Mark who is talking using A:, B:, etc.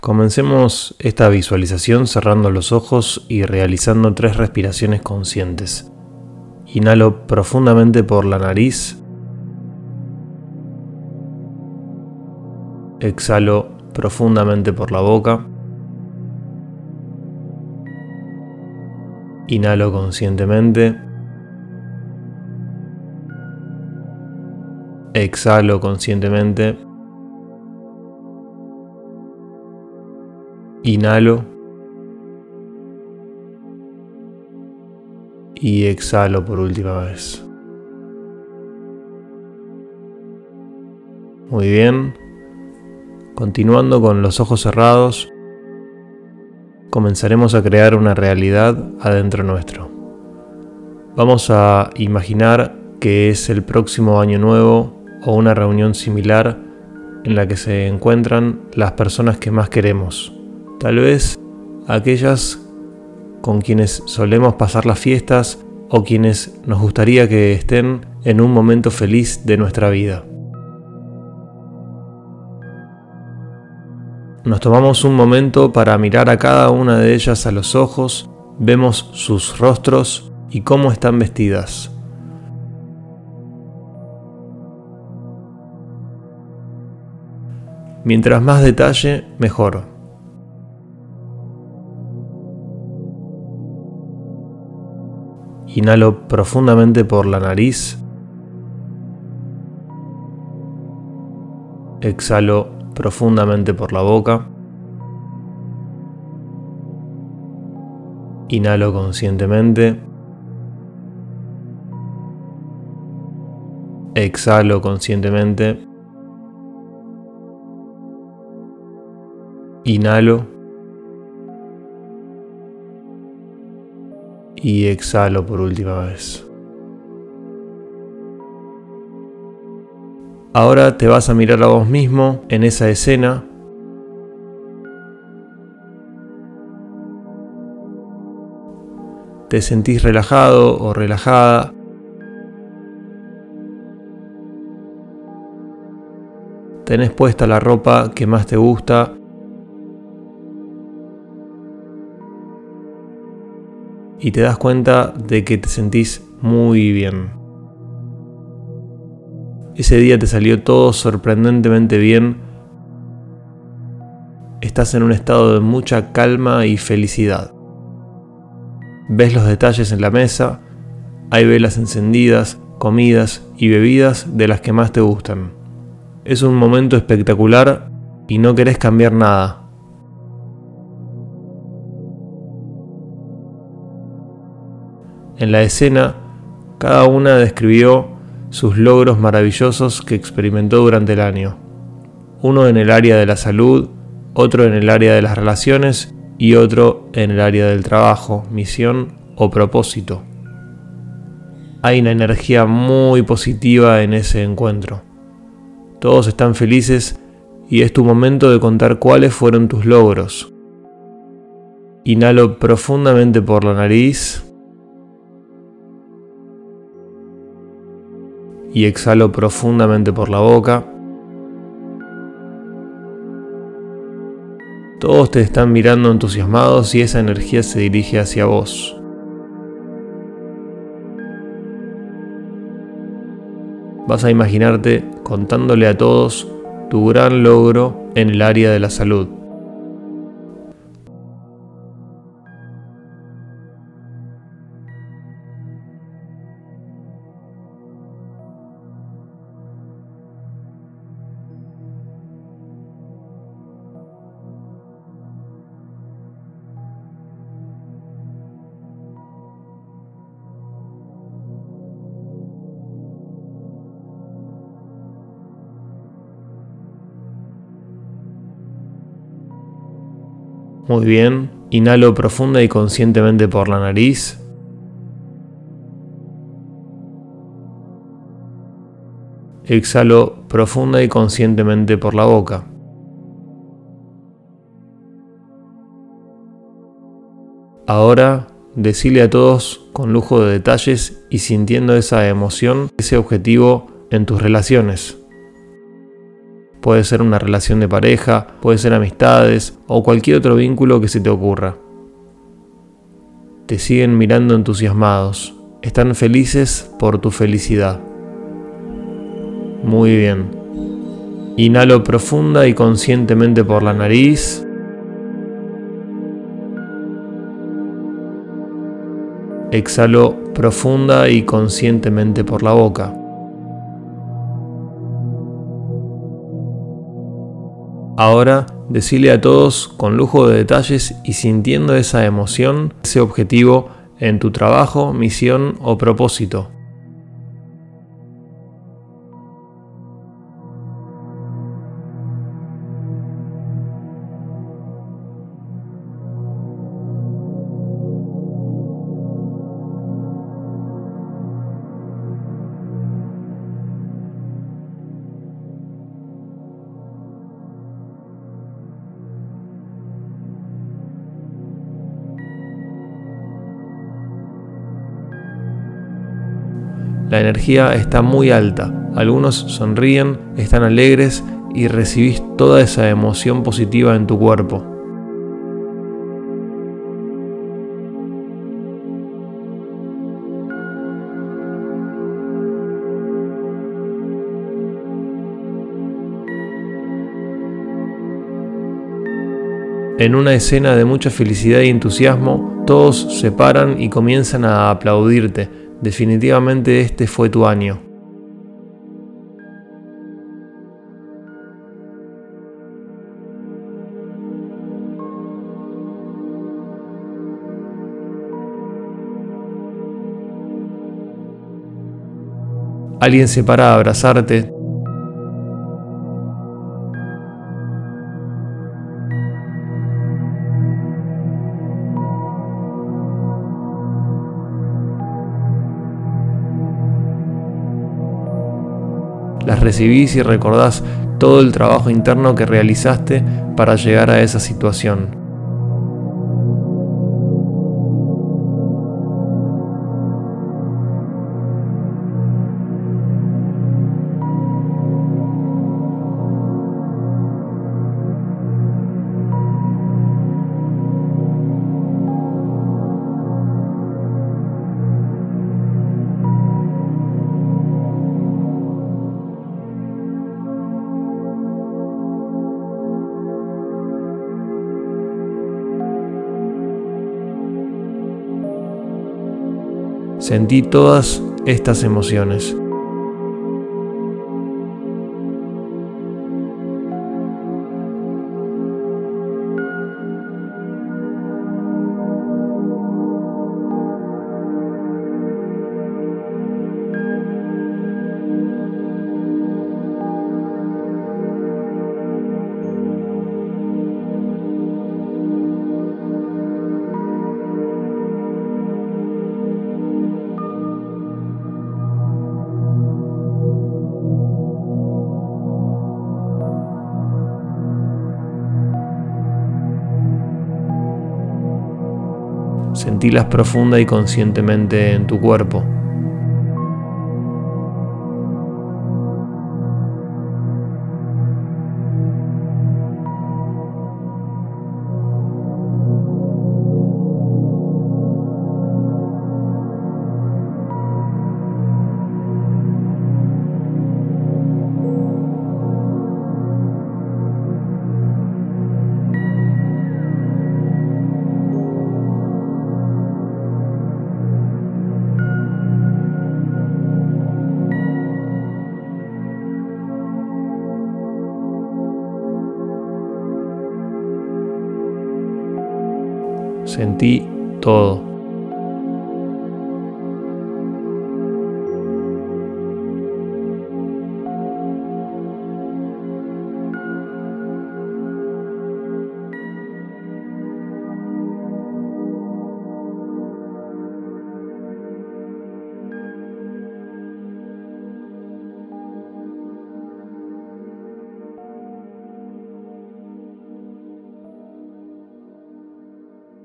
A: Comencemos esta visualización cerrando los ojos y realizando 3 respiraciones conscientes. Inhalo profundamente por la nariz. Exhalo profundamente por la boca. Inhalo conscientemente. Exhalo conscientemente. Inhalo y exhalo por última vez. Muy bien. Continuando con los ojos cerrados, comenzaremos a crear una realidad adentro nuestro. Vamos a imaginar que es el próximo año nuevo o una reunión similar en la que se encuentran las personas que más queremos. Tal vez aquellas con quienes solemos pasar las fiestas o quienes nos gustaría que estén en un momento feliz de nuestra vida. Nos tomamos un momento para mirar a cada una de ellas a los ojos, vemos sus rostros y cómo están vestidas. Mientras más detalle, mejor. Inhalo profundamente por la nariz. Exhalo profundamente por la boca. Inhalo conscientemente. Exhalo conscientemente. Inhalo. Y exhalo por última vez. Ahora te vas a mirar a vos mismo en esa escena. Te sentís relajado o relajada. Tenés puesta la ropa que más te gusta. Y te das cuenta de que te sentís muy bien. Ese día te salió todo sorprendentemente bien. Estás en un estado de mucha calma y felicidad. Ves los detalles en la mesa, hay velas encendidas, comidas y bebidas de las que más te gustan. Es un momento espectacular y no querés cambiar nada. En la escena, cada una describió sus logros maravillosos que experimentó durante el año. Uno en el área de la salud, otro en el área de las relaciones y otro en el área del trabajo, misión o propósito. Hay una energía muy positiva en ese encuentro. Todos están felices y es tu momento de contar cuáles fueron tus logros. Inhalo profundamente por la nariz. Y exhalo profundamente por la boca. Todos te están mirando entusiasmados y esa energía se dirige hacia vos. Vas a imaginarte contándole a todos tu gran logro en el área de la salud. Muy bien, inhalo profunda y conscientemente por la nariz. Exhalo profunda y conscientemente por la boca. Ahora, decile a todos con lujo de detalles y sintiendo esa emoción, ese objetivo en tus relaciones. Puede ser una relación de pareja, puede ser amistades o cualquier otro vínculo que se te ocurra. Te siguen mirando entusiasmados. Están felices por tu felicidad. Muy bien. Inhalo profunda y conscientemente por la nariz. Exhalo profunda y conscientemente por la boca. Ahora, decile a todos con lujo de detalles y sintiendo esa emoción, ese objetivo en tu trabajo, misión o propósito. La energía está muy alta, algunos sonríen, están alegres y recibís toda esa emoción positiva en tu cuerpo. En una escena de mucha felicidad y entusiasmo, todos se paran y comienzan a aplaudirte. Definitivamente este fue tu año. Alguien se para a abrazarte. Las recibís y recordás todo el trabajo interno que realizaste para llegar a esa situación. Sentí todas estas emociones. Sentílas profunda y conscientemente en tu cuerpo. Sentí todo.